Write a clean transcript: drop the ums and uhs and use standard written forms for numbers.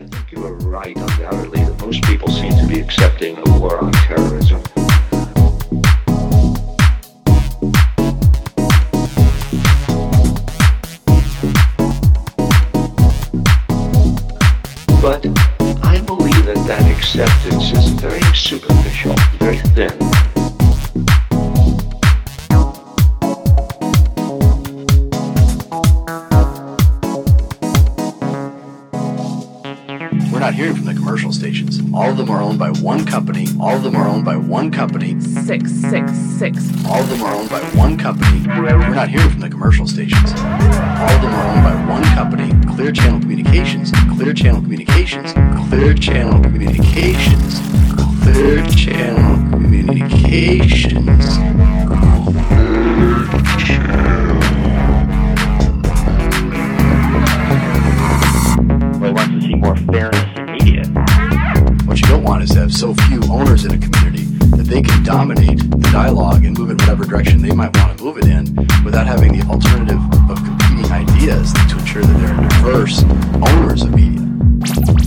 I think you are right, undoubtedly, that most people seem to be accepting a war on terrorism. But I believe that acceptance is very superficial, very thin. We're not hearing from the commercial stations. All of them are owned by one company. All of them are owned by one company. 666. All of them are owned by one company. We're not hearing from the commercial stations. All of them are owned by one company. Clear Channel Communications. Clear Channel Communications. Clear Channel Communications. Clear Channel Communications. I want to see more fairness in media. What you don't want is to have so few owners in a community that they can dominate the dialogue and move it in whatever direction they might want to move it in without having the alternative of competing ideas to ensure that there are diverse owners of media.